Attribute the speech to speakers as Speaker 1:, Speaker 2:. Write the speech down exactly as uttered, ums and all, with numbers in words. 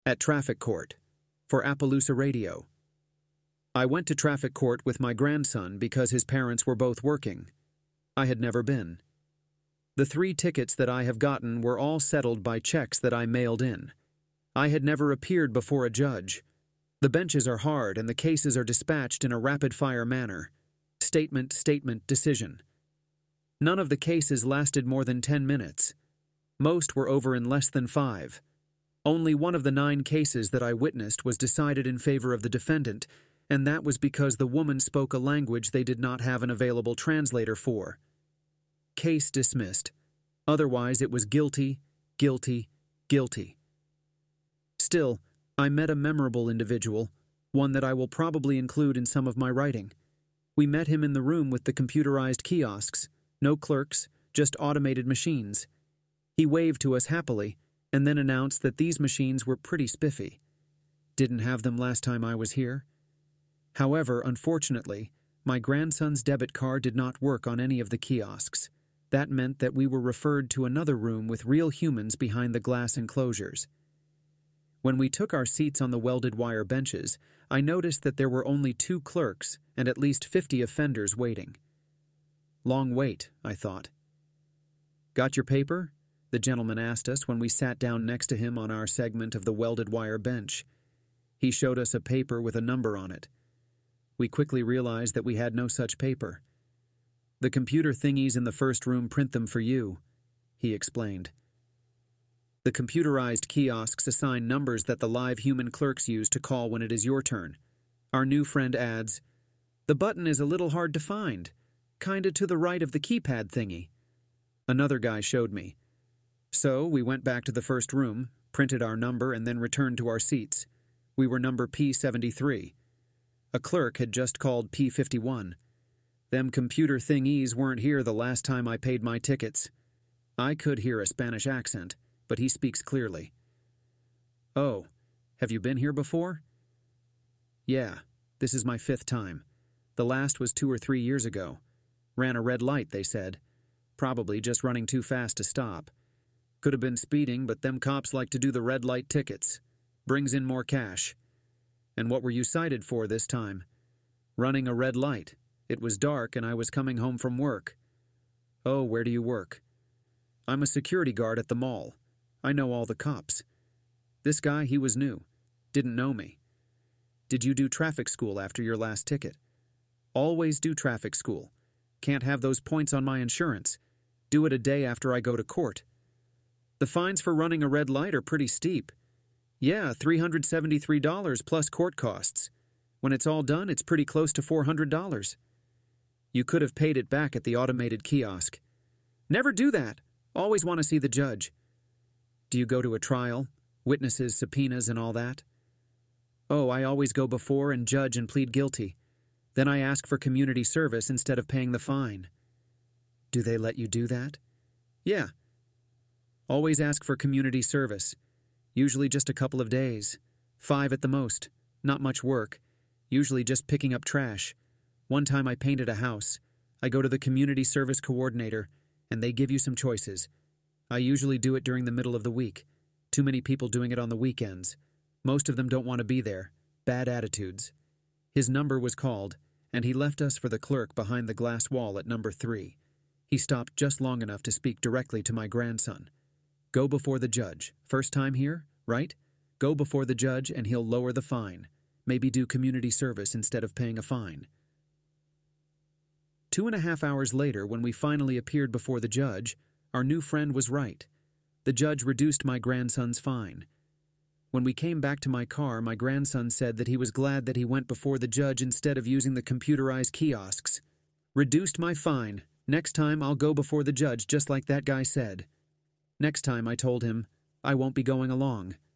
Speaker 1: At traffic court. For Appaloosa Radio. I went to traffic court with my grandson because his parents were both working. I had never been. The three tickets that I have gotten were all settled by checks that I mailed in. I had never appeared before a judge. The benches are hard and the cases are dispatched in a rapid-fire manner. Statement, statement, decision. None of the cases lasted more than ten minutes. Most were over in less than five. Only one of the nine cases that I witnessed was decided in favor of the defendant, and that was because the woman spoke a language they did not have an available translator for. Case dismissed. Otherwise, it was guilty, guilty, guilty. Still, I met a memorable individual, one that I will probably include in some of my writing. We met him in the room with the computerized kiosks, no clerks, just automated machines. He waved to us happily, and then announced that these machines were pretty spiffy. Didn't have them last time I was here. However, unfortunately, my grandson's debit card did not work on any of the kiosks. That meant that we were referred to another room with real humans behind the glass enclosures. When we took our seats on the welded wire benches, I noticed that there were only two clerks and at least fifty offenders waiting. Long wait, I thought. Got your paper? The gentleman asked us when we sat down next to him on our segment of the welded wire bench. He showed us a paper with a number on it. We quickly realized that we had no such paper. The computer thingies in the first room print them for you, he explained. The computerized kiosks assign numbers that the live human clerks use to call when it is your turn. Our new friend adds, "The button is a little hard to find, kinda to the right of the keypad thingy." Another guy showed me. So we went back to the first room, printed our number, and then returned to our seats. We were number P seventy-three. A clerk had just called P fifty-one. Them computer thingies weren't here the last time I paid my tickets. I could hear a Spanish accent, but he speaks clearly. "Oh, have you been here before?" "Yeah, this is my fifth time. The last was two or three years ago. Ran a red light, they said. Probably just running too fast to stop. Could have been speeding, but them cops like to do the red light tickets. Brings in more cash. And what were you cited for this time?" "Running a red light. It was dark and I was coming home from work." "Oh, where do you work?" "I'm a security guard at the mall. I know all the cops." This guy, he was new. Didn't know me. "Did you do traffic school after your last ticket?" "Always do traffic school. Can't have those points on my insurance. Do it a day after I go to court." "The fines for running a red light are pretty steep." "Yeah, three hundred seventy-three dollars plus court costs. When it's all done, it's pretty close to four hundred dollars. "You could have paid it back at the automated kiosk." "Never do that. Always want to see the judge." "Do you go to a trial? Witnesses, subpoenas, and all that?" "Oh, I always go before and judge and plead guilty. Then I ask for community service instead of paying the fine." "Do they let you do that?" "Yeah. Always ask for community service. Usually just a couple of days. Five at the most. Not much work. Usually just picking up trash. One time I painted a house. I go to the community service coordinator, and they give you some choices. I usually do it during the middle of the week. Too many people doing it on the weekends. Most of them don't want to be there. Bad attitudes." His number was called, and he left us for the clerk behind the glass wall at number three. He stopped just long enough to speak directly to my grandson. "Go before the judge. First time here, right? Go before the judge and he'll lower the fine. Maybe do community service instead of paying a fine." Two and a half hours later, when we finally appeared before the judge, our new friend was right. The judge reduced my grandson's fine. When we came back to my car, my grandson said that he was glad that he went before the judge instead of using the computerized kiosks. "Reduced my fine. Next time I'll go before the judge just like that guy said." Next time I told him, "I won't be going along."